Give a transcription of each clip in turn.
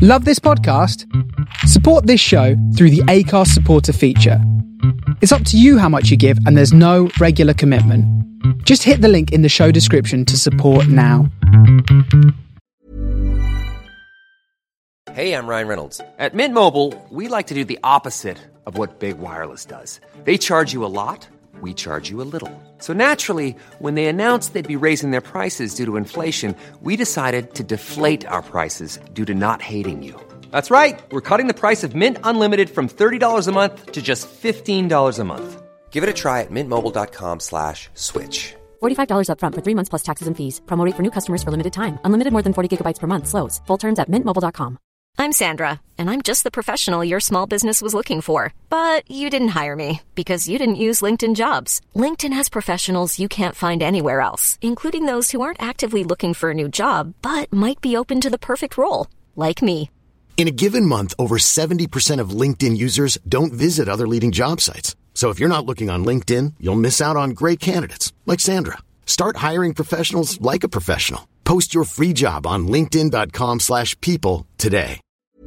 Love this podcast? Support this show through the Acast supporter feature. It's up to you how much you give, and there's no regular commitment. Just hit the link in the show description to support now. Hey, I'm Ryan Reynolds. At Mint Mobile, we like to do the opposite of what Big Wireless does. They charge you a lot, we charge you a little. So naturally, when they announced they'd be raising their prices due to inflation, we decided to deflate our prices due to not hating you. That's right. We're cutting the price of Mint Unlimited from $30 a month to just $15 a month. Give it a try at mintmobile.com/switch. $45 up front for 3 months plus taxes and fees. Promo rate for new customers for limited time. Unlimited more than 40 gigabytes per month. Slows full terms at mintmobile.com. I'm Sandra, and I'm just the professional your small business was looking for. But you didn't hire me because you didn't use LinkedIn Jobs. LinkedIn has professionals you can't find anywhere else, including those who aren't actively looking for a new job, but might be open to the perfect role, like me. In a given month, over 70% of LinkedIn users don't visit other leading job sites. So if you're not looking on LinkedIn, you'll miss out on great candidates like Sandra. Start hiring professionals like a professional. Post your free job on linkedin.com/people today.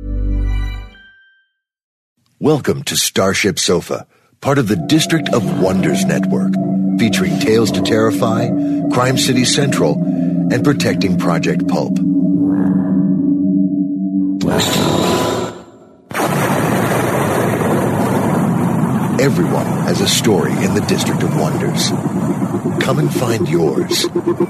Welcome to Starship Sofa, part of the District of Wonders network, featuring Tales to Terrify, Crime City Central, and Protecting Project Pulp. Everyone has a story in the District of Wonders. Come and find yours.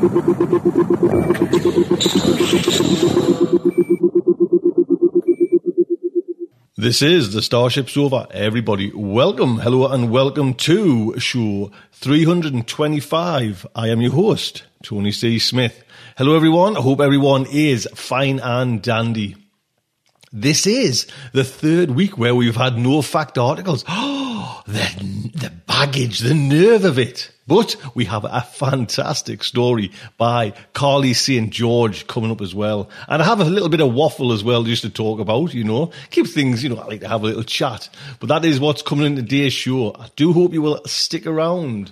This is the Starship Sofa. Everybody, welcome, hello, and welcome to show 325. I am your host, Tony C. Smith. Hello, everyone. I hope everyone is fine and dandy. This is the third week where we've had no fact articles. Oh, the baggage, the nerve of it. But we have a fantastic story by Carly St. George coming up as well. And I have a little bit of waffle as well just to talk about, Keep things, I like to have a little chat. But that is what's coming in today's show. I do hope you will stick around.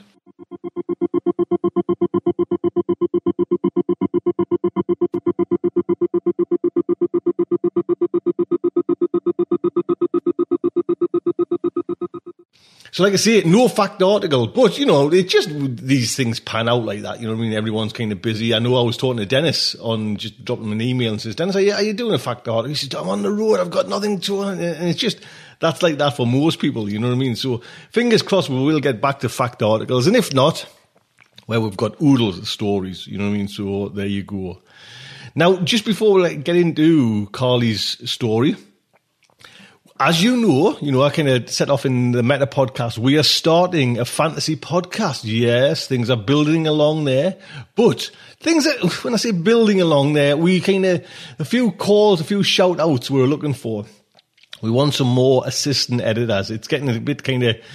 So like I say, no fact article, but, it's just these things pan out like that, Everyone's kind of busy. I know I was talking to Dennis just dropping him an email and says, Dennis, are you doing a fact article? He says, I'm on the road, I've got nothing to, and it's just, that's like that for most people, So fingers crossed we will get back to fact articles, and if not, well, we've got oodles of stories, So there you go. Now, just before we get into Carly's story, as you know, I kind of set off in the Meta podcast, we are starting a fantasy podcast. Yes, things are building along there. But when I say building along there, we a few calls, a few shout outs we're looking for. We want some more assistant editors. It's getting a bit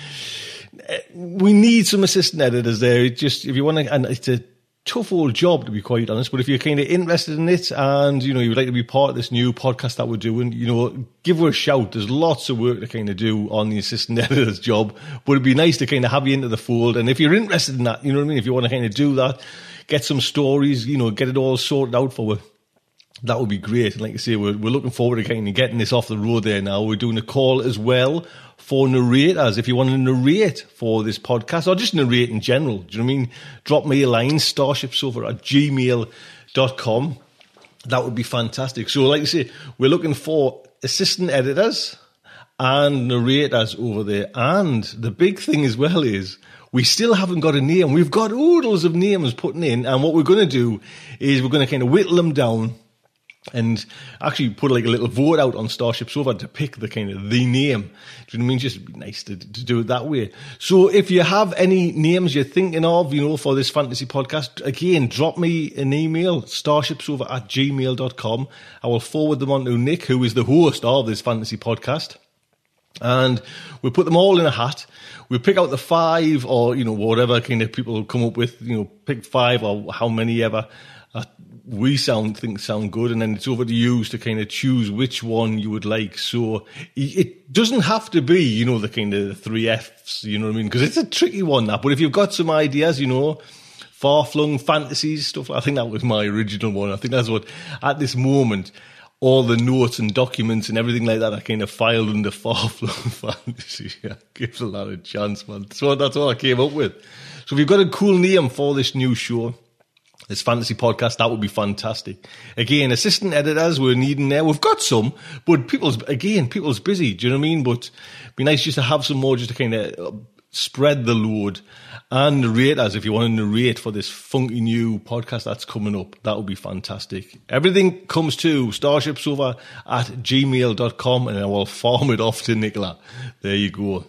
we need some assistant editors there. If you want to, and it's a tough old job, to be quite honest, but if you're kind of interested in it and, you would like to be part of this new podcast that we're doing, give her a shout. There's lots of work to kind of do on the assistant editor's job, but it'd be nice to kind of have you into the fold. And if you're interested in that, if you want to kind of do that, get some stories, get it all sorted out for her, that would be great. And like I say, we're looking forward to kind of getting this off the road there now. We're doing a call as well for narrators. If you want to narrate for this podcast or just narrate in general, do you know what I mean? Drop me a line, starshipsofa@gmail.com. That would be fantastic. So like I say, we're looking for assistant editors and narrators over there. And the big thing as well is we still haven't got a name. We've got oodles of names putting in. And what we're going to do is we're going to kind of whittle them down and actually put like a little vote out on Starship Sofa to pick the name. Do you know what I mean? Just be nice to do it that way. So if you have any names you're thinking of, for this fantasy podcast, again, drop me an email, starshipsofa@gmail.com. I will forward them on to Nick, who is the host of this fantasy podcast. And we'll put them all in a hat. We'll pick out the 5 or, whatever kind of people come up with, pick 5 or how many ever we think sound good, and then it's over to you to kind of choose which one you would like. So it doesn't have to be, the kind of 3 Fs, you know what I mean? Because it's a tricky one, that. But if you've got some ideas, far-flung fantasies, stuff, I think that was my original one. I think that's what, at this moment, all the notes and documents and everything like that are kind of filed under Far Flung Fantasy. Yeah, gives a lot of chance, man. So that's all I came up with. So if you've got a cool name for this new show, this fantasy podcast, that would be fantastic. Again, assistant editors we're needing there. We've got some, but people's busy. Do you know what I mean? But it'd be nice just to have some more, just to kind of spread the load. And narrators, if you want to narrate for this funky new podcast that's coming up, that would be fantastic. Everything comes to starshipsofa@gmail.com, and I will farm it off to Nicola. There you go.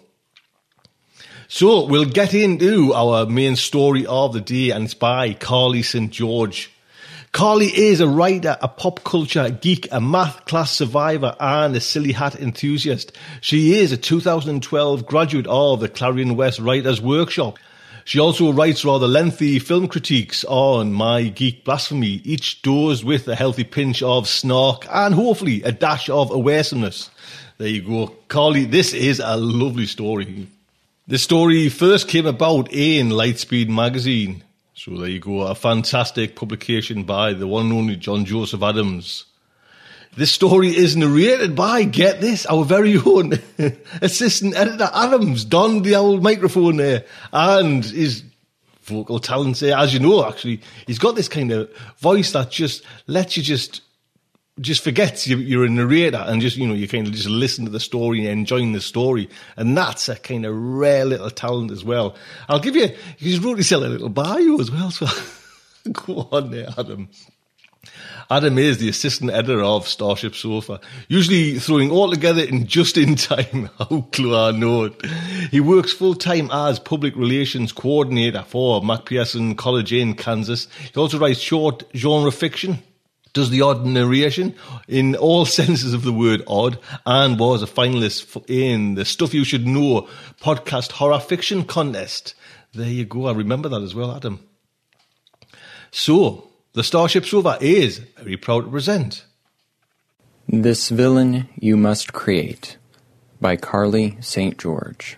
So we'll get into our main story of the day, and it's by Carly St. George. Carly is a writer, a pop culture geek, a math class survivor, and a silly hat enthusiast. She is a 2012 graduate of the Clarion West Writers Workshop. She also writes rather lengthy film critiques on My Geek Blasphemy, each dosed with a healthy pinch of snark and hopefully a dash of awesomeness. There you go. Carly, this is a lovely story. This story first came about in Lightspeed magazine. So there you go, a fantastic publication by the one and only John Joseph Adams. This story is narrated by, get this, our very own assistant editor Adams, donned the old microphone there, and his vocal talents there. As you know, actually, he's got this kind of voice that just lets you just forgets you're a narrator, and just, you kind of just listen to the story and enjoying the story. And that's a kind of rare little talent as well. I'll give you, he's wrote himself a little bio as well, so go on there, Adam. Adam is the assistant editor of Starship Sofa, usually throwing all together in just in time. How clever, I know it. He works full-time as public relations coordinator for McPherson College in Kansas. He also writes short genre fiction, does the odd narration in all senses of the word odd, and was a finalist in the Stuff You Should Know podcast horror fiction contest. There you go. I remember that as well, Adam. So, the Starship Sofa is very proud to present This Villain You Must Create by Carly St. George.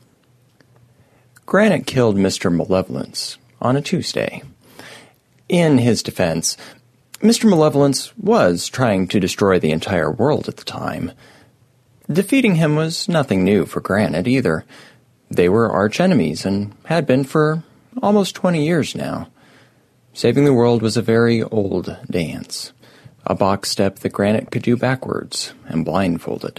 Granite killed Mr. Malevolence on a Tuesday. In his defense, Mr. Malevolence was trying to destroy the entire world at the time. Defeating him was nothing new for Granite either. They were arch-enemies and had been for almost 20 years now. Saving the world was a very old dance, a box step that Granite could do backwards and blindfolded.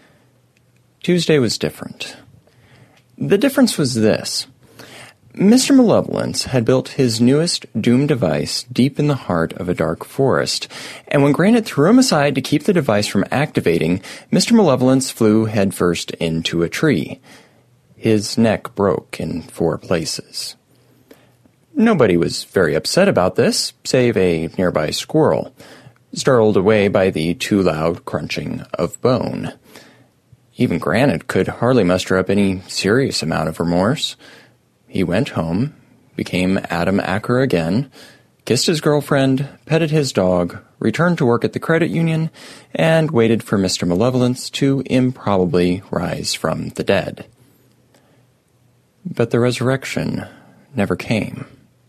Tuesday was different. The difference was this. Mr. Malevolence had built his newest Doom device deep in the heart of a dark forest, and when Granite threw him aside to keep the device from activating, Mr. Malevolence flew headfirst into a tree. His neck broke in 4 places. Nobody was very upset about this, save a nearby squirrel, startled away by the too loud crunching of bone. Even Granite could hardly muster up any serious amount of remorse. He went home, became Adam Acker again, kissed his girlfriend, petted his dog, returned to work at the credit union, and waited for Mr. Malevolence to improbably rise from the dead. But the resurrection never came.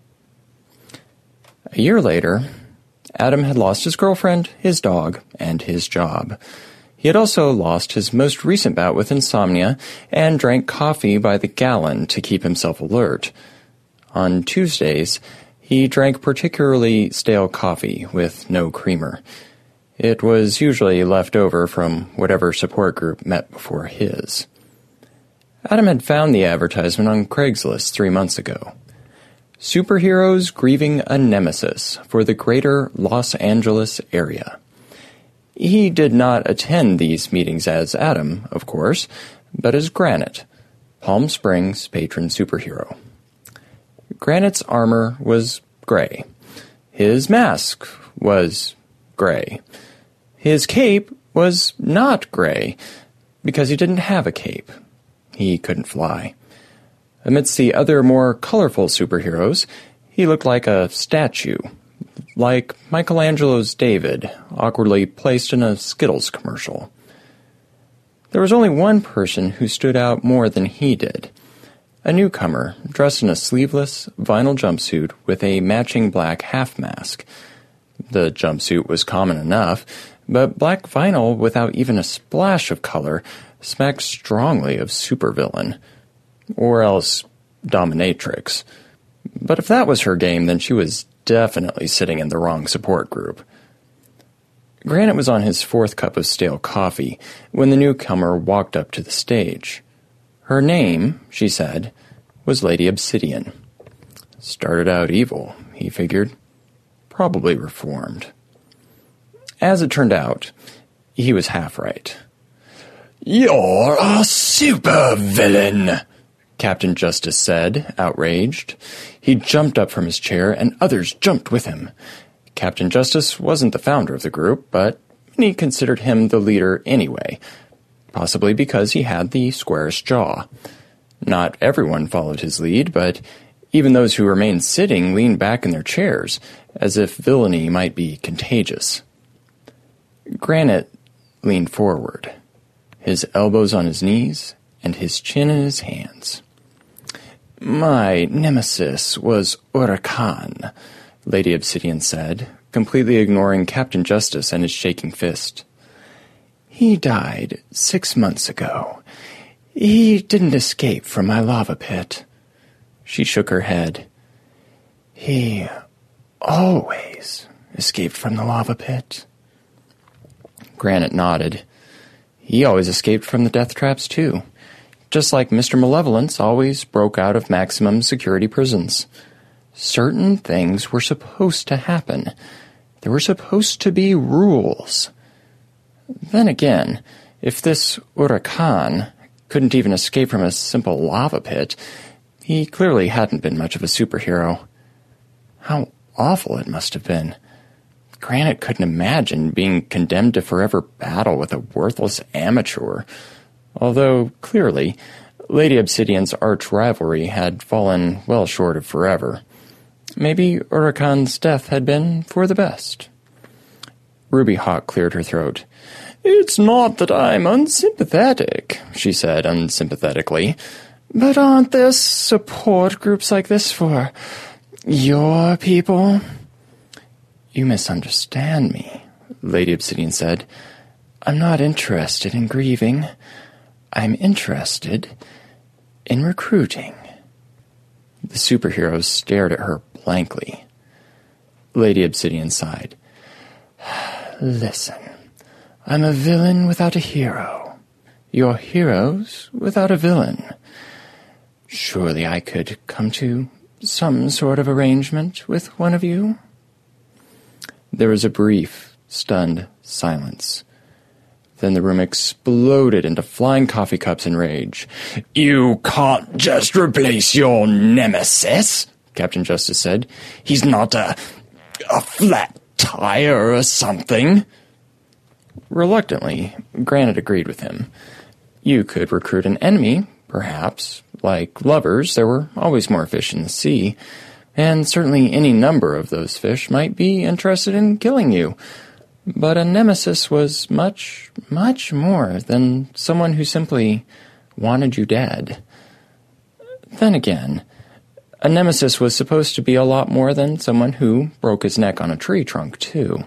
A year later, Adam had lost his girlfriend, his dog, and his job. He had also lost his most recent bout with insomnia and drank coffee by the gallon to keep himself alert. On Tuesdays, he drank particularly stale coffee with no creamer. It was usually left over from whatever support group met before his. Adam had found the advertisement on Craigslist 3 months ago. Superheroes grieving a nemesis for the greater Los Angeles area. He did not attend these meetings as Adam, of course, but as Granite, Palm Springs' patron superhero. Granite's armor was gray. His mask was gray. His cape was not gray, because he didn't have a cape. He couldn't fly. Amidst the other more colorful superheroes, he looked like a statue, like Michelangelo's David, awkwardly placed in a Skittles commercial. There was only one person who stood out more than he did, a newcomer dressed in a sleeveless vinyl jumpsuit with a matching black half mask. The jumpsuit was common enough, but black vinyl without even a splash of color smacked strongly of supervillain. Or else dominatrix. But if that was her game, then she was definitely sitting in the wrong support group. Granite was on his 4th cup of stale coffee when the newcomer walked up to the stage. Her name, she said, was Lady Obsidian. Started out evil, he figured. Probably reformed. As it turned out, he was half right. "You're a supervillain," Captain Justice said, outraged. He jumped up from his chair, and others jumped with him. Captain Justice wasn't the founder of the group, but many considered him the leader anyway, possibly because he had the squarest jaw. Not everyone followed his lead, but even those who remained sitting leaned back in their chairs, as if villainy might be contagious. Granite leaned forward, his elbows on his knees and his chin in his hands. "My nemesis was Urakan," Lady Obsidian said, completely ignoring Captain Justice and his shaking fist. "He died 6 months ago. He didn't escape from my lava pit." She shook her head. "He always escaped from the lava pit." Granite nodded. He always escaped from the death traps, too. Just like Mr. Malevolence always broke out of maximum security prisons. Certain things were supposed to happen. There were supposed to be rules. Then again, if this Urakan couldn't even escape from a simple lava pit, he clearly hadn't been much of a superhero. How awful it must have been. Granite couldn't imagine being condemned to forever battle with a worthless amateur, although, clearly, Lady Obsidian's arch-rivalry had fallen well short of forever. Maybe Urakan's death had been for the best. Ruby Hawk cleared her throat. "It's not that I'm unsympathetic," she said unsympathetically, "but aren't there support groups like this for your people?" "You misunderstand me," Lady Obsidian said. "I'm not interested in grieving. I'm interested in recruiting." The superheroes stared at her blankly. Lady Obsidian sighed. "Listen, I'm a villain without a hero. You're heroes without a villain. Surely I could come to some sort of arrangement with one of you?" There was a brief, stunned silence. Then the room exploded into flying coffee cups in rage. "You can't just replace your nemesis," Captain Justice said. "He's not a flat tire or something." Reluctantly, Granite agreed with him. You could recruit an enemy, perhaps. Like lovers, there were always more fish in the sea, and certainly any number of those fish might be interested in killing you. But a nemesis was much, much more than someone who simply wanted you dead. Then again, a nemesis was supposed to be a lot more than someone who broke his neck on a tree trunk, too.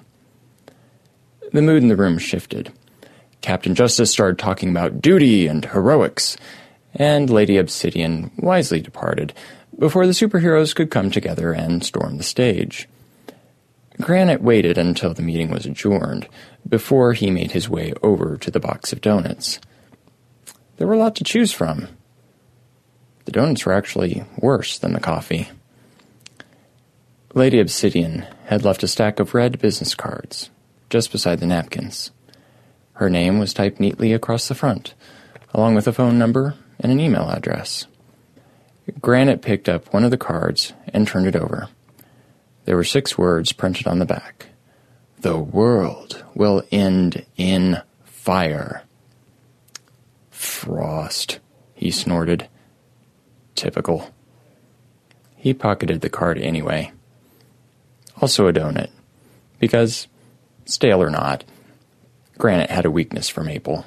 The mood in the room shifted. Captain Justice started talking about duty and heroics, and Lady Obsidian wisely departed before the superheroes could come together and storm the stage. Granite waited until the meeting was adjourned before he made his way over to the box of donuts. There were a lot to choose from. The donuts were actually worse than the coffee. Lady Obsidian had left a stack of red business cards just beside the napkins. Her name was typed neatly across the front, along with a phone number and an email address. Granite picked up one of the cards and turned it over. There were 6 words printed on the back. "The world will end in fire." "Frost," he snorted. Typical. He pocketed the card anyway. Also a donut. Because, stale or not, Granite had a weakness for maple.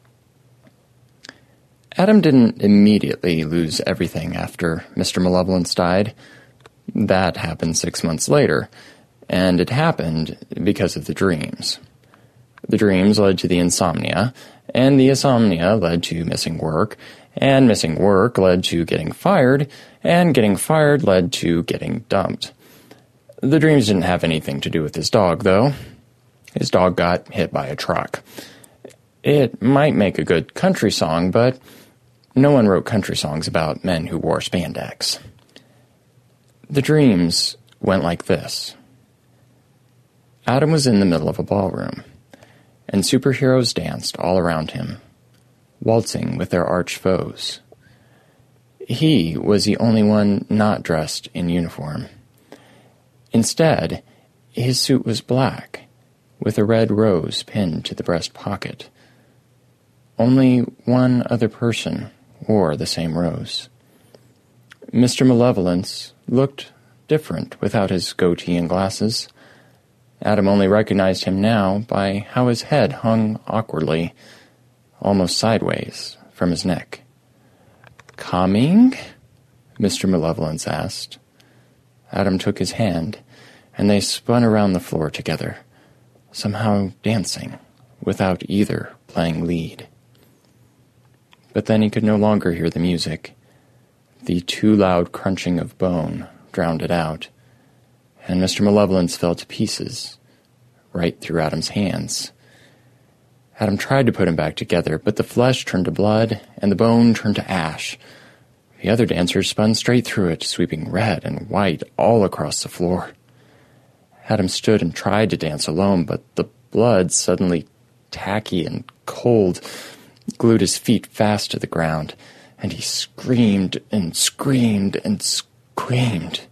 Adam didn't immediately lose everything after Mr. Malevolence died. That happened 6 months later, and it happened because of the dreams. The dreams led to the insomnia, and the insomnia led to missing work, and missing work led to getting fired, and getting fired led to getting dumped. The dreams didn't have anything to do with his dog, though. His dog got hit by a truck. It might make a good country song, but no one wrote country songs about men who wore spandex. The dreams went like this. Adam was in the middle of a ballroom, and superheroes danced all around him, waltzing with their arch foes. He was the only one not dressed in uniform. Instead, his suit was black, with a red rose pinned to the breast pocket. Only one other person wore the same rose. Mr. Malevolence looked different without his goatee and glasses. Adam only recognized him now by how his head hung awkwardly, almost sideways, from his neck. "Coming?" Mr. Malevolence asked. Adam took his hand, and they spun around the floor together, somehow dancing, without either playing lead. But then he could no longer hear the music. The too loud crunching of bone drowned it out, and Mr. Malevolence fell to pieces, right through Adam's hands. Adam tried to put him back together, but the flesh turned to blood, and the bone turned to ash. The other dancers spun straight through it, sweeping red and white all across the floor. Adam stood and tried to dance alone, but the blood, suddenly tacky and cold, glued his feet fast to the ground, and he screamed and screamed and screamed.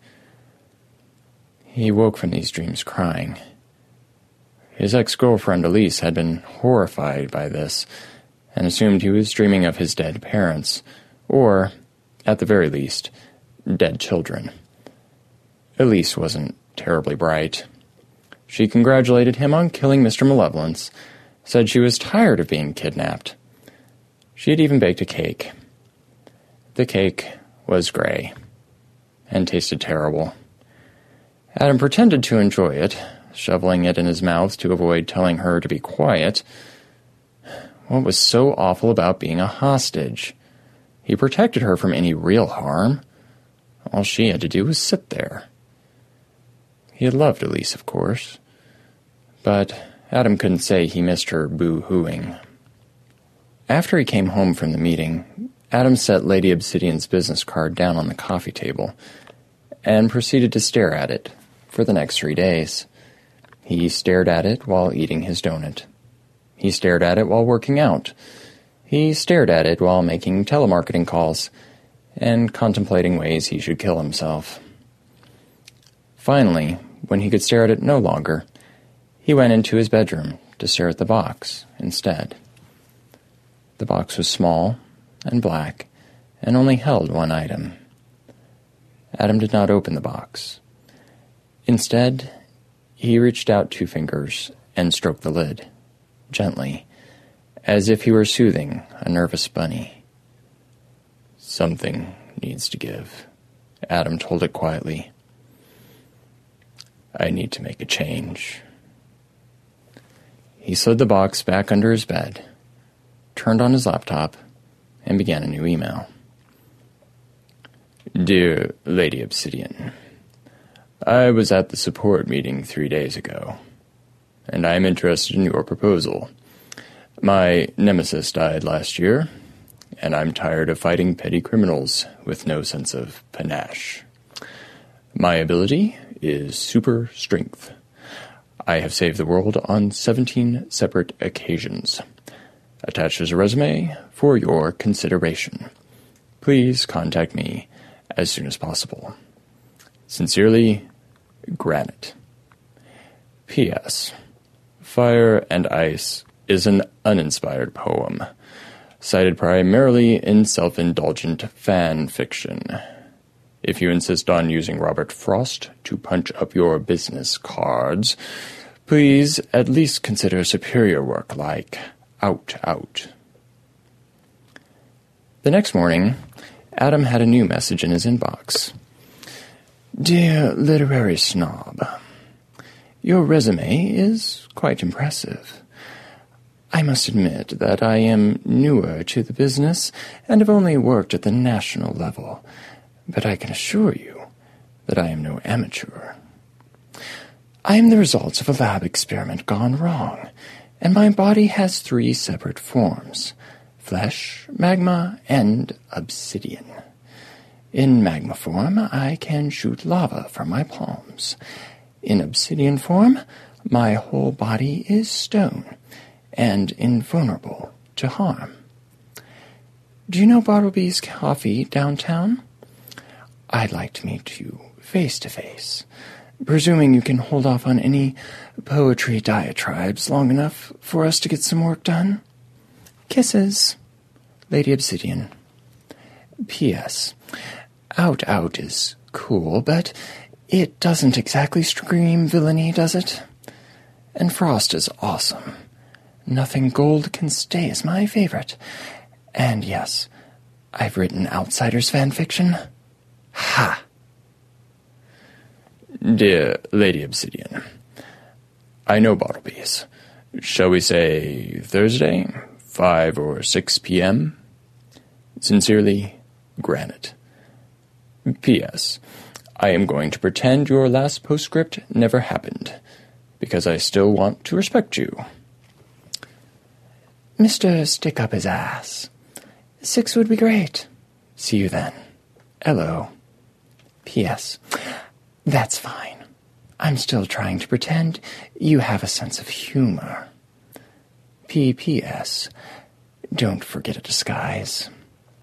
He woke from these dreams crying. His ex-girlfriend Elise had been horrified by this, and assumed he was dreaming of his dead parents, or, at the very least, dead children. Elise wasn't terribly bright. She congratulated him on killing Mr. Malevolence, said she was tired of being kidnapped. She had even baked a cake. The cake was gray, and tasted terrible. Adam pretended to enjoy it, shoveling it in his mouth to avoid telling her to be quiet. What was so awful about being a hostage? He protected her from any real harm. All she had to do was sit there. He had loved Elise, of course, but Adam couldn't say he missed her boo-hooing. After he came home from the meeting, Adam set Lady Obsidian's business card down on the coffee table and proceeded to stare at it for the next 3 days. He stared at it while eating his donut. He stared at it while working out. He stared at it while making telemarketing calls and contemplating ways he should kill himself. Finally, when he could stare at it no longer, he went into his bedroom to stare at the box instead. The box was small and black and only held one item. Adam did not open the box. Instead, he reached out 2 fingers and stroked the lid, gently, as if he were soothing a nervous bunny. "Something needs to give," Adam told it quietly. "I need to make a change." He slid the box back under his bed, turned on his laptop, and began a new email. "Dear Lady Obsidian, I was at the support meeting 3 days ago, and I am interested in your proposal. My nemesis died last year, and I'm tired of fighting petty criminals with no sense of panache. My ability is super strength. I have saved the world on 17 separate occasions. Attached is a resume for your consideration. Please contact me as soon as possible. Sincerely, Granite. P.S. Fire and Ice is an uninspired poem, cited primarily in self-indulgent fan fiction. If you insist on using Robert Frost to punch up your business cards, please at least consider superior work like Out, Out. The next morning, Adam had a new message in his inbox. Dear literary snob, your resume is quite impressive. I must admit that I am newer to the business and have only worked at the national level, but I can assure you that I am no amateur. I am the result of a lab experiment gone wrong, and my body has 3 separate forms: flesh, magma, and obsidian. In magma form, I can shoot lava from my palms. In obsidian form, my whole body is stone and invulnerable to harm. Do you know Bartleby's Coffee downtown? I'd like to meet you face to face, presuming you can hold off on any poetry diatribes long enough for us to get some work done. Kisses, Lady Obsidian. P.S. Out Out is cool, but it doesn't exactly scream villainy, does it? And Frost is awesome. Nothing Gold Can Stay is my favorite. And yes, I've written Outsiders fanfiction. Ha! Dear Lady Obsidian, I know Bartleby's. Shall we say Thursday, 5 or 6 p.m.? Sincerely, Granite. P.S. I am going to pretend your last postscript never happened, because I still want to respect you. Mr. Stick Up His Ass. 6 would be great. See you then. Hello. P.S. That's fine. I'm still trying to pretend you have a sense of humor. P.P.S. Don't forget a disguise.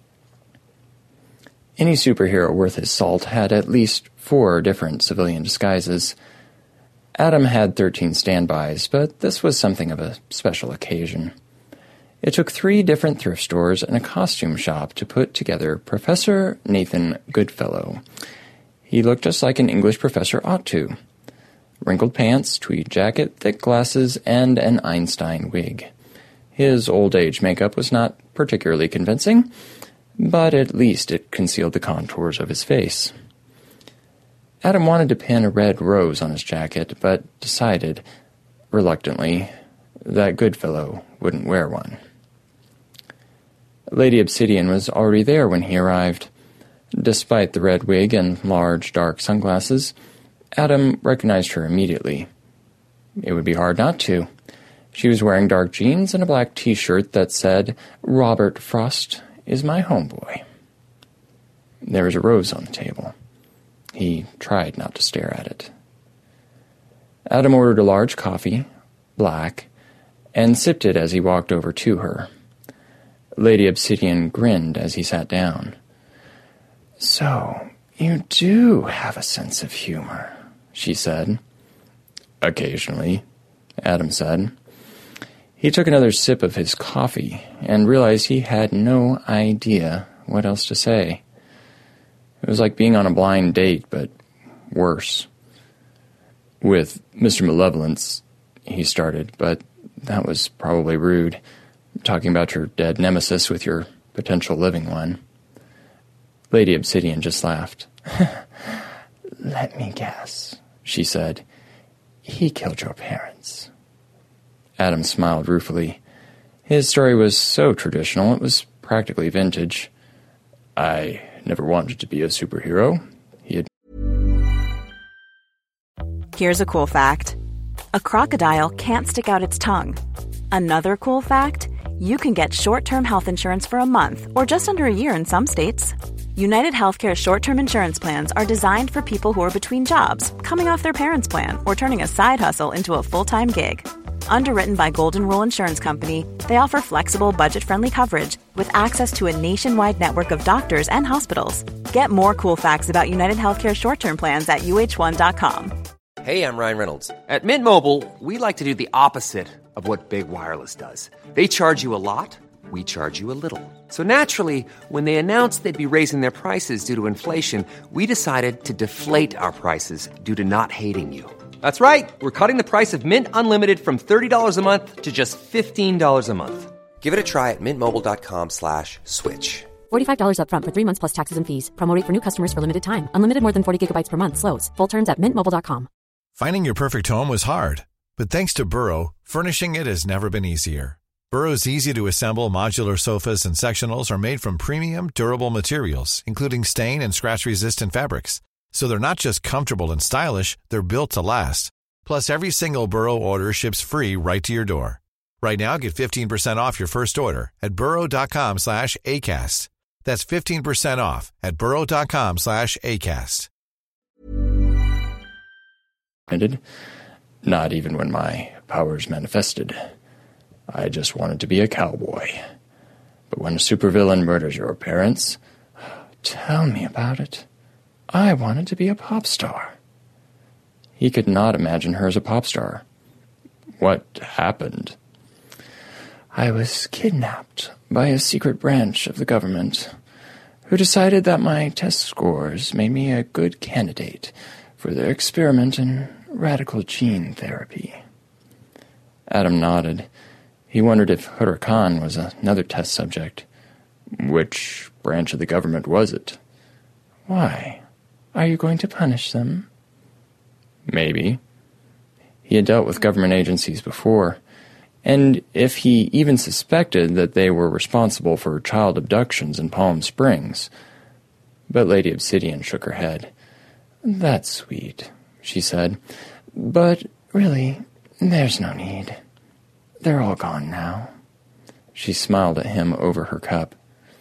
Any superhero worth his salt had at least 4 different civilian disguises. Adam had 13 standbys, but this was something of a special occasion. It took 3 different thrift stores and a costume shop to put together Professor Nathan Goodfellow. He looked just like an English professor ought to. Wrinkled pants, tweed jacket, thick glasses, and an Einstein wig. His old-age makeup was not particularly convincing, but at least it concealed the contours of his face. Adam wanted to pin a red rose on his jacket, but decided, reluctantly, that Goodfellow wouldn't wear one. Lady Obsidian was already there when he arrived. Despite the red wig and large, dark sunglasses, Adam recognized her immediately. It would be hard not to. She was wearing dark jeans and a black t-shirt that said, "Robert Frost is my homeboy." There was a rose on the table. He tried not to stare at it. Adam ordered a large coffee, black, and sipped it as he walked over to her. Lady Obsidian grinned as he sat down. "So, you do have a sense of humor," she said. "Occasionally," Adam said. He took another sip of his coffee and realized he had no idea what else to say. It was like being on a blind date, but worse. "With Mr. Malevolence," he started, but that was probably rude, talking about your dead nemesis with your potential living one. Lady Obsidian just laughed. "Let me guess," she said. "He killed your parents." Adam smiled ruefully. His story was so traditional, it was practically vintage. "I never wanted to be a superhero," he had. Here's a cool fact. A crocodile can't stick out its tongue. Another cool fact, you can get short-term health insurance for a month or just under a year in some states. United Healthcare short-term insurance plans are designed for people who are between jobs, coming off their parents' plan, or turning a side hustle into a full-time gig. Underwritten by Golden Rule Insurance Company, they offer flexible, budget-friendly coverage with access to a nationwide network of doctors and hospitals. Get more cool facts about United Healthcare short-term plans at uh1.com. Hey, I'm Ryan Reynolds. At Mint Mobile, we like to do the opposite of what Big Wireless does. They charge you a lot, we charge you a little. So naturally, when they announced they'd be raising their prices due to inflation, we decided to deflate our prices due to not hating you. That's right. We're cutting the price of Mint Unlimited from $30 a month to just $15 a month. Give it a try at mintmobile.com/switch. $45 up front for 3 months plus taxes and fees. Promo rate for new customers for limited time. Unlimited more than 40 gigabytes per month. Slows full terms at mintmobile.com. Finding your perfect home was hard, but thanks to Burrow, furnishing it has never been easier. Burrow's easy-to-assemble modular sofas and sectionals are made from premium, durable materials, including stain and scratch-resistant fabrics. So they're not just comfortable and stylish, they're built to last. Plus, every single Burrow order ships free right to your door. Right now, get 15% off your first order at burrow.com/ACAST. That's 15% off at burrow.com/ACAST. Not even when my powers manifested. I just wanted to be a cowboy. But when a supervillain murders your parents, tell me about it. I wanted to be a pop star. He could not imagine her as a pop star. What happened? I was kidnapped by a secret branch of the government who decided that my test scores made me a good candidate for their experiment in radical gene therapy. Adam nodded. He wondered if Huda Khan was another test subject. Which branch of the government was it? Why? Are you going to punish them? Maybe. He had dealt with government agencies before, and if he even suspected that they were responsible for child abductions in Palm Springs. But Lady Obsidian shook her head. That's sweet, she said, but really, there's no need. They're all gone now. She smiled at him over her cup.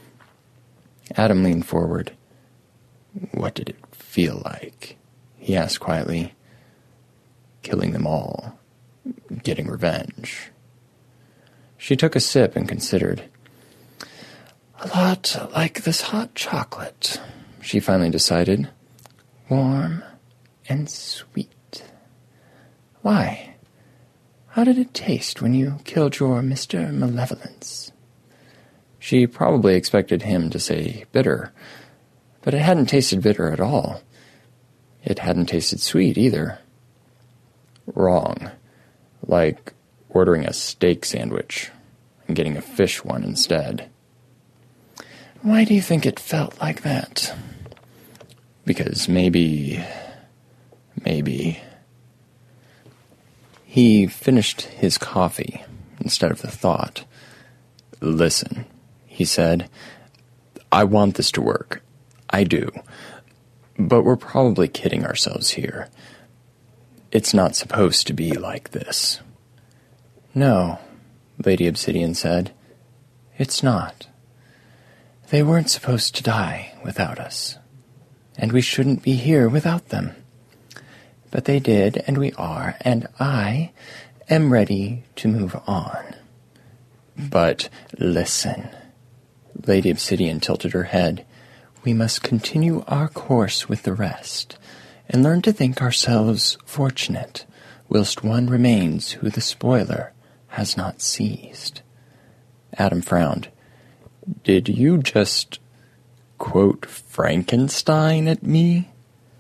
Adam leaned forward. What did it feel like? He asked quietly. Killing them all. Getting revenge. She took a sip and considered. A lot like this hot chocolate, she finally decided. Warm and sweet. Why? How did it taste when you killed your Mr. Malevolence? She probably expected him to say bitter, but it hadn't tasted bitter at all. It hadn't tasted sweet either. Wrong. Like ordering a steak sandwich and getting a fish one instead. Why do you think it felt like that? Because maybe... He finished his coffee instead of the thought. Listen, he said, I want this to work. I do. But we're probably kidding ourselves here. It's not supposed to be like this. No, Lady Obsidian said. It's not. They weren't supposed to die without us. And we shouldn't be here without them. But they did, and we are, and I am ready to move on. But listen. Lady Obsidian tilted her head. We must continue our course with the rest, and learn to think ourselves fortunate, whilst one remains who the spoiler has not seized. Adam frowned. Did you just quote Frankenstein at me?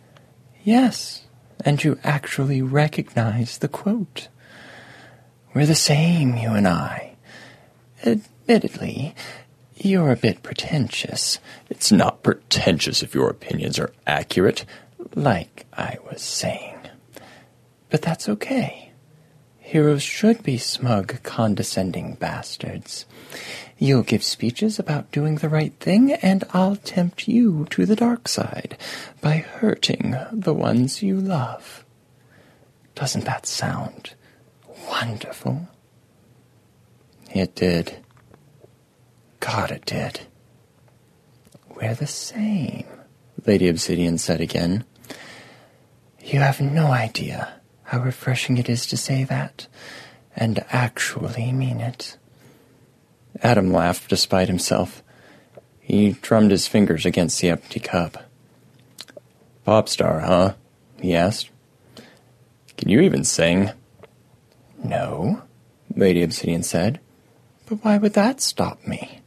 Yes. And you actually recognize the quote. We're the same, you and I. Admittedly, you're a bit pretentious. It's not pretentious if your opinions are accurate, like I was saying. But that's okay. Heroes should be smug, condescending bastards. You'll give speeches about doing the right thing, and I'll tempt you to the dark side by hurting the ones you love. Doesn't that sound wonderful? It did. God, it did. We're the same, Lady Obsidian said again. You have no idea how refreshing it is to say that, and actually mean it. Adam laughed despite himself. He drummed his fingers against the empty cup. Pop star, huh? He asked. Can you even sing? No, Lady Obsidian said. But why would that stop me?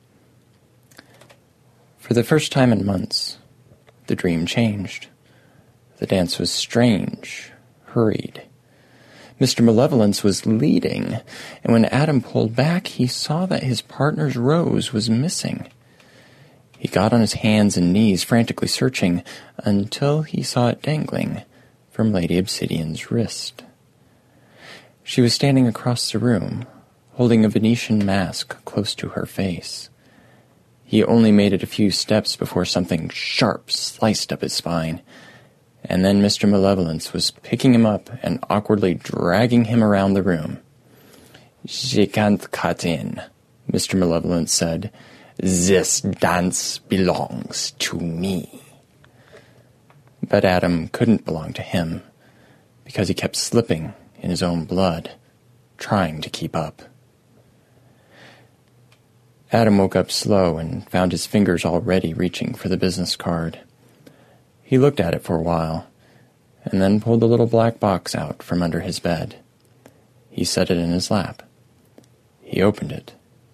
For the first time in months, the dream changed. The dance was strange, hurried. Mr. Malevolence was leading, and when Adam pulled back, he saw that his partner's rose was missing. He got on his hands and knees, frantically searching, until he saw it dangling from Lady Obsidian's wrist. She was standing across the room, holding a Venetian mask close to her face. He only made it a few steps before something sharp sliced up his spine, and then Mr. Malevolence was picking him up and awkwardly dragging him around the room. "She can't cut in," Mr. Malevolence said. "This dance belongs to me." But Adam couldn't belong to him, because he kept slipping in his own blood, trying to keep up. Adam woke up slow and found his fingers already reaching for the business card. He looked at it for a while, and then pulled the little black box out from under his bed. He set it in his lap. He opened it.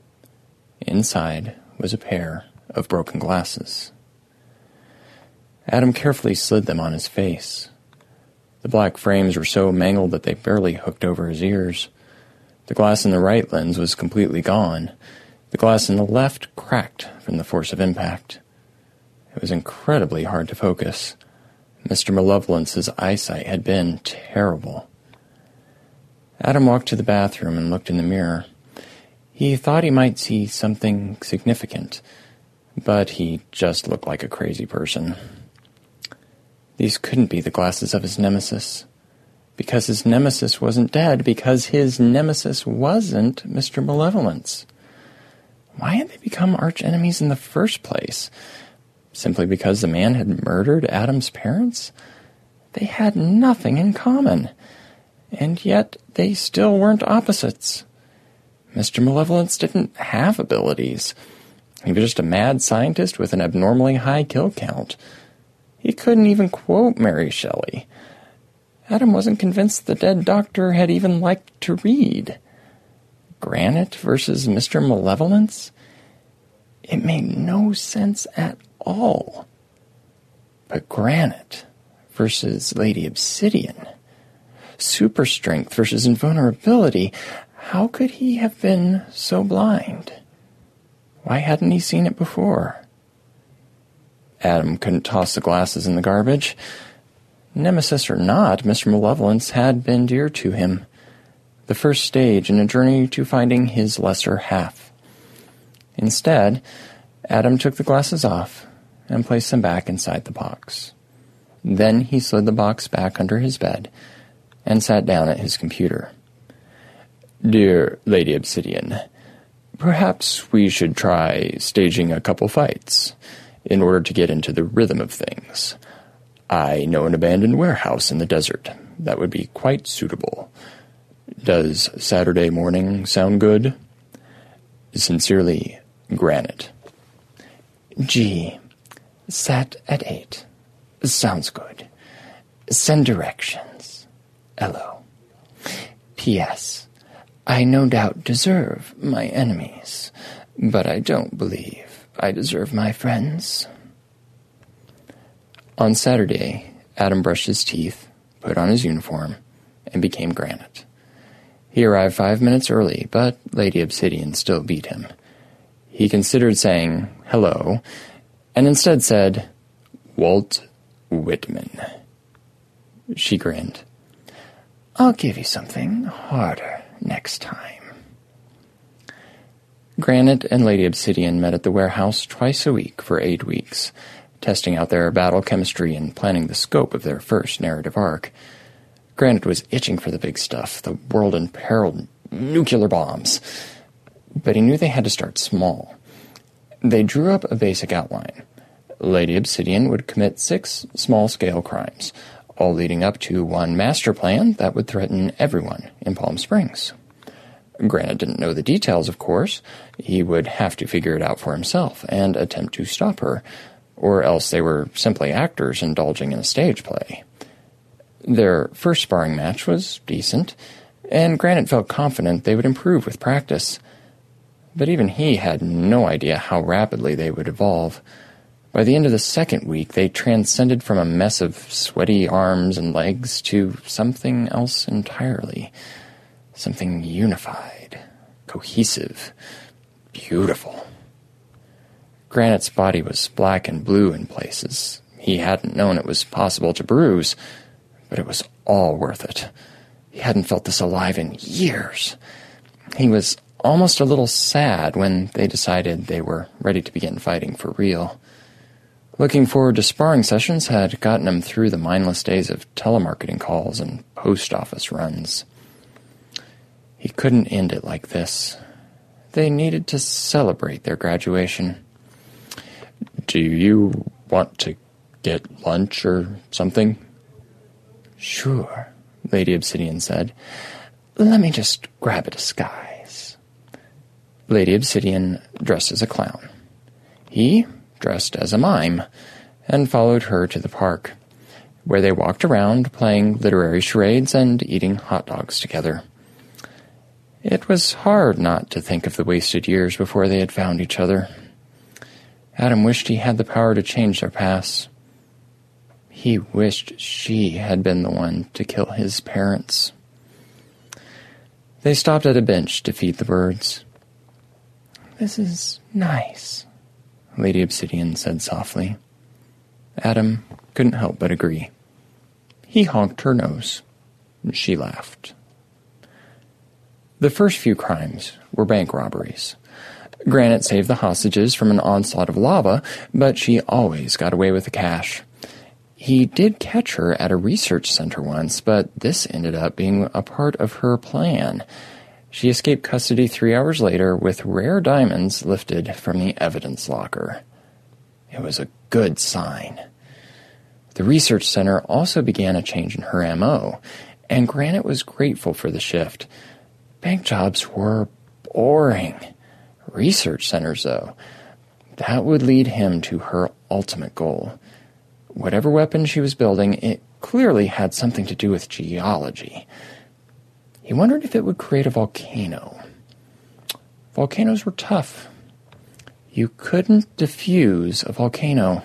Inside was a pair of broken glasses. Adam carefully slid them on his face. The black frames were so mangled that they barely hooked over his ears. The glass in the right lens was completely gone. The glass in the left cracked from the force of impact. It was incredibly hard to focus. Mr. Malevolence's eyesight had been terrible. Adam walked to the bathroom and looked in the mirror. He thought he might see something significant, but he just looked like a crazy person. These couldn't be the glasses of his nemesis, because his nemesis wasn't dead, because his nemesis wasn't Mr. Malevolence. Why had they become arch-enemies in the first place? Simply because the man had murdered Adam's parents? They had nothing in common, and yet they still weren't opposites. Mr. Malevolence didn't have abilities. He was just a mad scientist with an abnormally high kill count. He couldn't even quote Mary Shelley. Adam wasn't convinced the dead doctor had even liked to read. Granite versus Mr. Malevolence? It made no sense at all. But Granite versus Lady Obsidian? Super strength versus invulnerability? How could he have been so blind? Why hadn't he seen it before? Adam couldn't toss the glasses in the garbage. Nemesis or not, Mr. Malevolence had been dear to him. The first stage in a journey to finding his lesser half. Instead, Adam took the glasses off and placed them back inside the box. Then he slid the box back under his bed and sat down at his computer. "Dear Lady Obsidian, perhaps we should try staging a couple fights in order to get into the rhythm of things. I know an abandoned warehouse in the desert that would be quite suitable. Does Saturday morning sound good? Sincerely, Granite." "Gee, sat at 8. Sounds good. Send directions. Hello. P.S. I no doubt deserve my enemies, but I don't believe I deserve my friends." On Saturday, Adam brushed his teeth, put on his uniform, and became Granite. He arrived 5 minutes early, but Lady Obsidian still beat him. He considered saying hello, and instead said, "Walt Whitman." She grinned. "I'll give you something harder next time." Granite and Lady Obsidian met at the warehouse twice a week for 8 weeks, testing out their battle chemistry and planning the scope of their first narrative arc. Granite was itching for the big stuff, the world-imperiled nuclear bombs. But he knew they had to start small. They drew up a basic outline. Lady Obsidian would commit 6 small-scale crimes, all leading up to one master plan that would threaten everyone in Palm Springs. Granite didn't know the details, of course. He would have to figure it out for himself and attempt to stop her, or else they were simply actors indulging in a stage play. Their first sparring match was decent, and Granite felt confident they would improve with practice. But even he had no idea how rapidly they would evolve. By the end of the second week, they transcended from a mess of sweaty arms and legs to something else entirely. Something unified, cohesive, beautiful. Granite's body was black and blue in places. He hadn't known it was possible to bruise, but it was all worth it. He hadn't felt this alive in years. He was almost a little sad when they decided they were ready to begin fighting for real. Looking forward to sparring sessions had gotten him through the mindless days of telemarketing calls and post office runs. He couldn't end it like this. They needed to celebrate their graduation. "Do you want to get lunch or something?" "Sure," Lady Obsidian said. "Let me just grab a disguise." Lady Obsidian dressed as a clown. He dressed as a mime, and followed her to the park, where they walked around playing literary charades and eating hot dogs together. It was hard not to think of the wasted years before they had found each other. Adam wished he had the power to change their paths. He wished she had been the one to kill his parents. They stopped at a bench to feed the birds. "This is nice," Lady Obsidian said softly. Adam couldn't help but agree. He honked her nose. She laughed. The first few crimes were bank robberies. Granite saved the hostages from an onslaught of lava, but she always got away with the cash. He did catch her at a research center once, but this ended up being a part of her plan. She escaped custody 3 hours later with rare diamonds lifted from the evidence locker. It was a good sign. The research center also began a change in her MO, and Granite was grateful for the shift. Bank jobs were boring. Research centers, though, that would lead him to her ultimate goal. Whatever weapon she was building, it clearly had something to do with geology. He wondered if it would create a volcano. Volcanoes were tough. You couldn't defuse a volcano.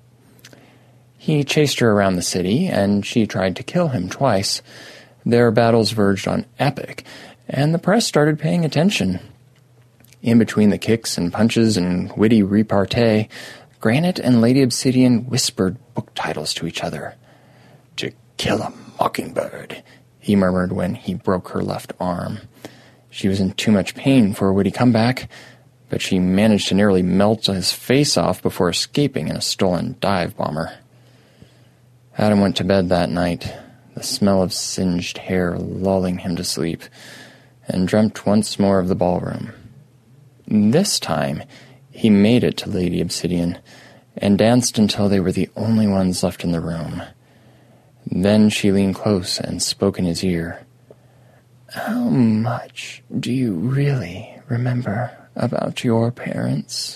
He chased her around the city, and she tried to kill him twice. Their battles verged on epic, and the press started paying attention. In between the kicks and punches and witty repartee, Granite and Lady Obsidian whispered book titles to each other. "To Kill a Mockingbird," he murmured when he broke her left arm. She was in too much pain for a witty comeback, but she managed to nearly melt his face off before escaping in a stolen dive bomber. Adam went to bed that night, the smell of singed hair lulling him to sleep, and dreamt once more of the ballroom. This time, he made it to Lady Obsidian, and danced until they were the only ones left in the room. Then she leaned close and spoke in his ear. "How much do you really remember about your parents?"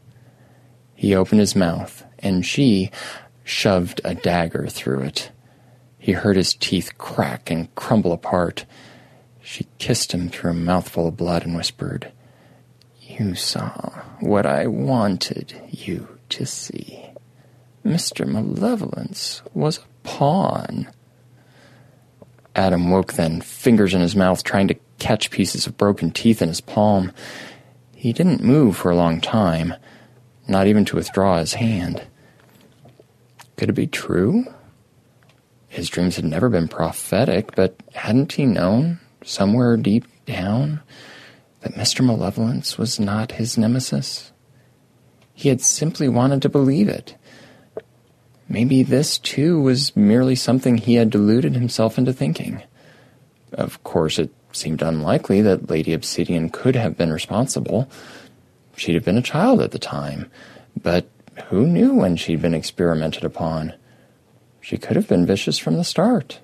He opened his mouth, and she shoved a dagger through it. He heard his teeth crack and crumble apart. She kissed him through a mouthful of blood and whispered, "You saw what I wanted you to see. Mr. Malevolence was a pawn." Adam woke then, fingers in his mouth, trying to catch pieces of broken teeth in his palm. He didn't move for a long time, not even to withdraw his hand. Could it be true? His dreams had never been prophetic, but hadn't he known, somewhere deep down, that Mr. Malevolence was not his nemesis? He had simply wanted to believe it. Maybe this, too, was merely something he had deluded himself into thinking. Of course, it seemed unlikely that Lady Obsidian could have been responsible. She'd have been a child at the time, but who knew when she'd been experimented upon? She could have been vicious from the start.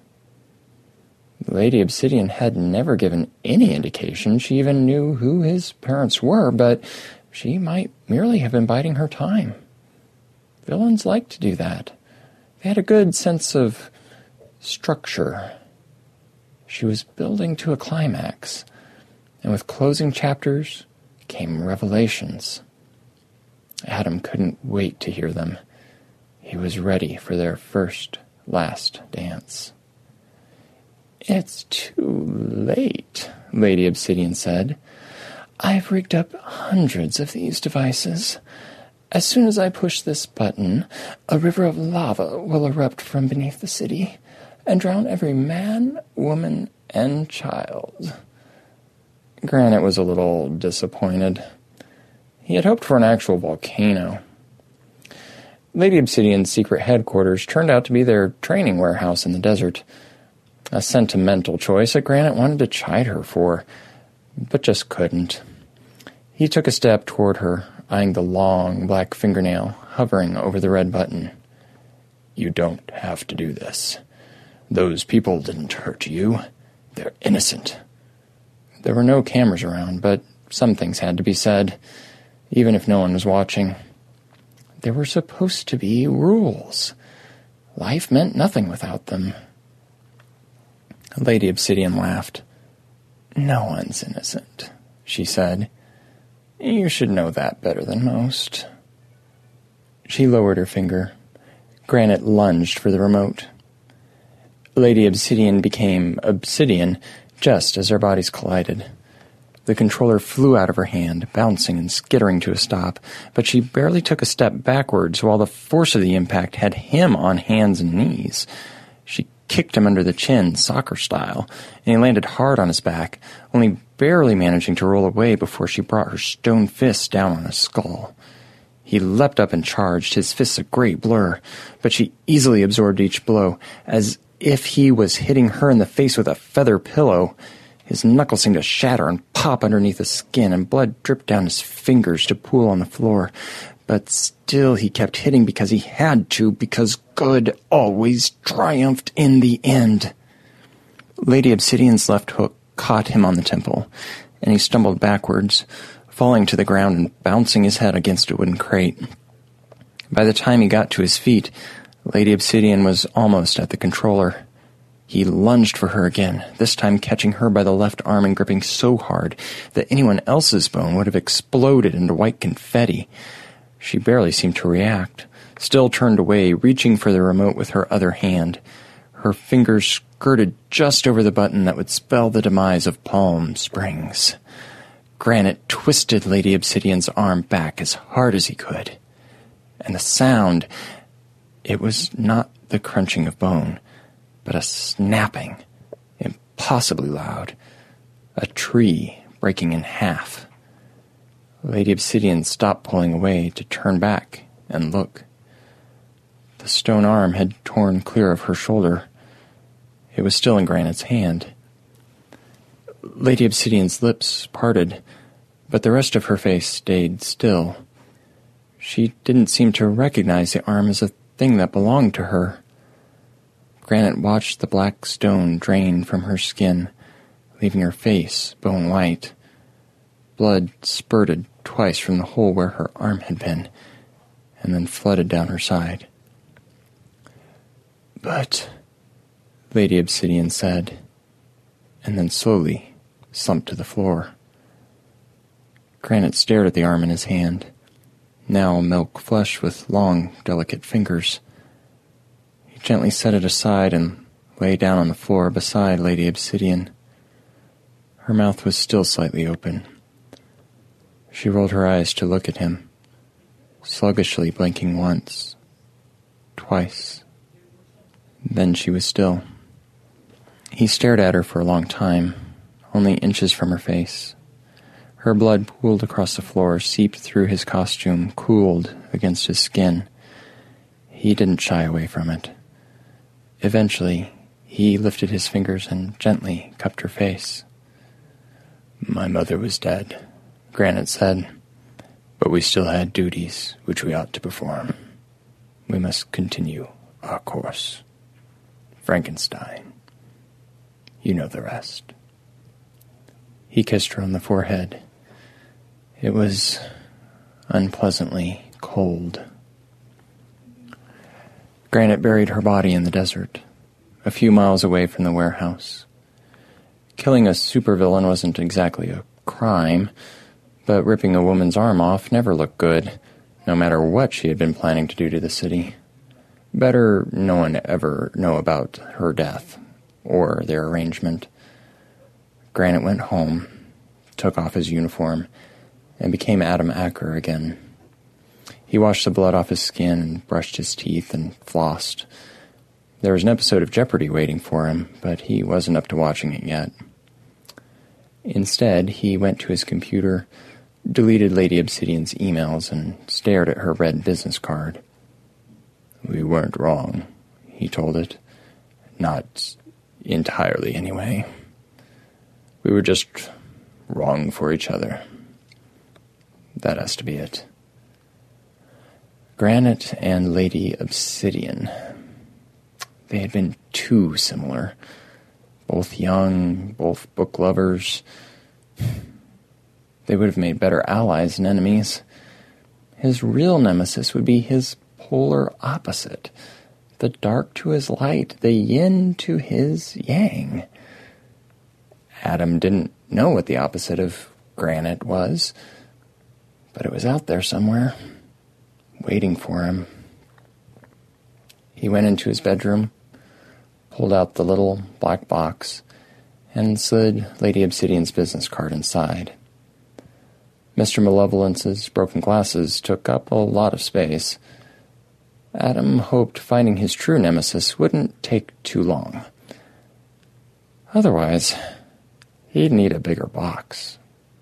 Lady Obsidian had never given any indication she even knew who his parents were, but she might merely have been biding her time. Villains like to do that. They had a good sense of structure. She was building to a climax, and with closing chapters came revelations. Adam couldn't wait to hear them. He was ready for their last dance. "It's too late," Lady Obsidian said. "I've rigged up hundreds of these devices. As soon as I push this button, a river of lava will erupt from beneath the city and drown every man, woman, and child." Granite was a little disappointed. He had hoped for an actual volcano. Lady Obsidian's secret headquarters turned out to be their training warehouse in the desert. A sentimental choice that Granite wanted to chide her for, but just couldn't. He took a step toward her, eyeing the long black fingernail hovering over the red button. You don't have to do this. Those people didn't hurt you. They're innocent. There were no cameras around, but some things had to be said, even if no one was watching. There were supposed to be rules. Life meant nothing without them. Lady Obsidian laughed. No one's innocent, she said. You should know that better than most. She lowered her finger. Granite lunged for the remote. Lady Obsidian became obsidian just as their bodies collided. The controller flew out of her hand, bouncing and skittering to a stop, but she barely took a step backwards while the force of the impact had him on hands and knees. She kicked him under the chin, soccer style, and he landed hard on his back, only barely managing to roll away before she brought her stone fist down on his skull. He leapt up and charged, his fists a gray blur, but she easily absorbed each blow, as if he was hitting her in the face with a feather pillow. His knuckles seemed to shatter and pop underneath the skin, and blood dripped down his fingers to pool on the floor. But still he kept hitting because he had to, because good always triumphed in the end. Lady Obsidian's left hook caught him on the temple, and he stumbled backwards, falling to the ground and bouncing his head against a wooden crate. By the time he got to his feet, Lady Obsidian was almost at the controller. He lunged for her again, this time catching her by the left arm and gripping so hard that anyone else's bone would have exploded into white confetti. She barely seemed to react, still turned away, reaching for the remote with her other hand. Her fingers skirted just over the button that would spell the demise of Palm Springs. Granite twisted Lady Obsidian's arm back as hard as he could. And the sound, it was not the crunching of bone, but a snapping, impossibly loud, a tree breaking in half. Lady Obsidian stopped pulling away to turn back and look. The stone arm had torn clear of her shoulder. It was still in Granite's hand. Lady Obsidian's lips parted, but the rest of her face stayed still. She didn't seem to recognize the arm as a thing that belonged to her. Granite watched the black stone drain from her skin, leaving her face bone white. Blood spurted twice from the hole where her arm had been, and then flooded down her side. But, Lady Obsidian said, and then slowly slumped to the floor. Granite stared at the arm in his hand, now milk flesh with long, delicate fingers. He gently set it aside and lay down on the floor beside Lady Obsidian. Her mouth was still slightly open. She rolled her eyes to look at him, sluggishly blinking once, twice. Then she was still. He stared at her for a long time, only inches from her face. Her blood pooled across the floor, seeped through his costume, cooled against his skin. He didn't shy away from it. Eventually, he lifted his fingers and gently cupped her face. My mother was dead, Granite said, but we still had duties which we ought to perform. We must continue our course. Frankenstein. You know the rest. He kissed her on the forehead. It was unpleasantly cold. Granite buried her body in the desert, a few miles away from the warehouse. Killing a supervillain wasn't exactly a crime, but ripping a woman's arm off never looked good, no matter what she had been planning to do to the city. Better no one ever know about her death, or their arrangement. Granite went home, took off his uniform, and became Adam Acker again. He washed the blood off his skin and brushed his teeth and flossed. There was an episode of Jeopardy waiting for him, but he wasn't up to watching it yet. Instead, he went to his computer, deleted Lady Obsidian's emails, and stared at her red business card. "We weren't wrong," he told it. "Not entirely, anyway. We were just wrong for each other. That has to be it." Granite and Lady Obsidian. They had been too similar. Both young, both book lovers. They would have made better allies than enemies. His real nemesis would be his polar opposite. The dark to his light, the yin to his yang. Adam didn't know what the opposite of Granite was, but it was out there somewhere, waiting for him. He went into his bedroom, pulled out the little black box, and slid Lady Obsidian's business card inside. Mr. Malevolence's broken glasses took up a lot of space. Adam hoped finding his true nemesis wouldn't take too long. Otherwise, he'd need a bigger box.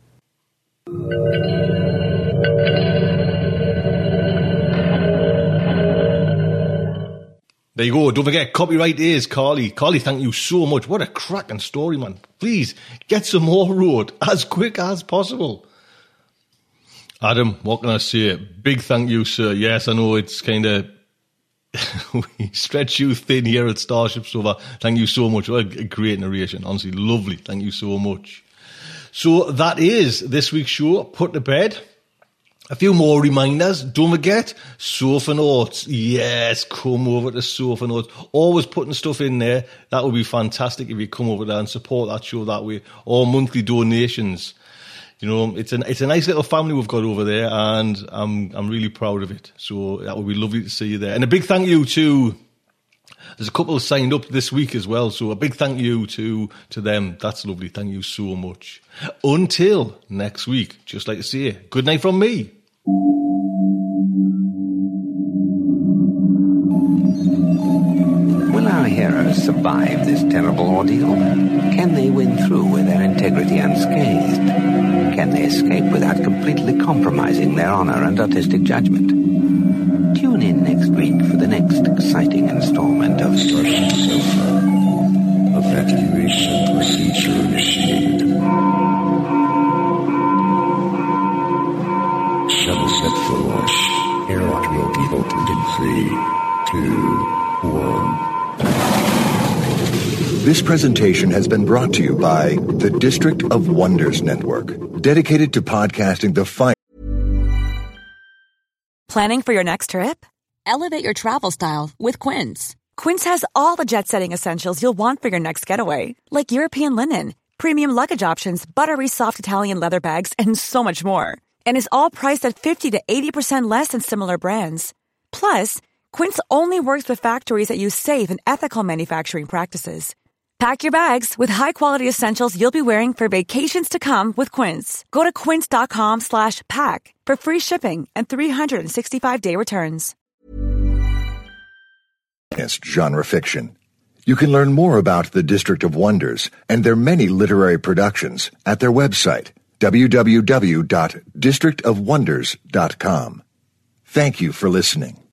There you go. Don't forget, copyright is Carly. Carly, thank you so much. What a cracking story, man. Please, get some more wrote as quick as possible. Adam, what can I say? Big thank you, sir. Yes, I know it's kind of... we stretch you thin here at Starship Sofa. Thank you so much. What a great narration. Honestly, lovely. Thank you so much. So that is this week's show, Put to Bed. A few more reminders. Don't forget, Sofa Notes. Yes, come over to Sofa Notes. Always putting stuff in there. That would be fantastic if you come over there and support that show that way. Or monthly donations. You know, it's a nice little family we've got over there, and I'm really proud of it. So that would be lovely to see you there. And a big thank you to... There's a couple signed up this week as well, so a big thank you to them. That's lovely. Thank you so much. Until next week, just like to say, good night from me. Will our heroes survive this terrible ordeal? Can they win through with their integrity unscathed? Can they escape without completely compromising their honor and artistic judgment? Tune in next week for the next exciting installment of Starship Sofa. Evacuation procedure initiated. Shuttle set for launch. Airlock will be opened in 3, 2, 1. This presentation has been brought to you by the District of Wonders Network, dedicated to podcasting the fine. Planning for your next trip? Elevate your travel style with Quince. Quince has all the jet-setting essentials you'll want for your next getaway, like European linen, premium luggage options, buttery soft Italian leather bags, and so much more. And is all priced at 50 to 80% less than similar brands. Plus, Quince only works with factories that use safe and ethical manufacturing practices. Pack your bags with high-quality essentials you'll be wearing for vacations to come with Quince. Go to quince.com/pack for free shipping and 365-day returns. Genre fiction. You can learn more about the District of Wonders and their many literary productions at their website, www.districtofwonders.com. Thank you for listening.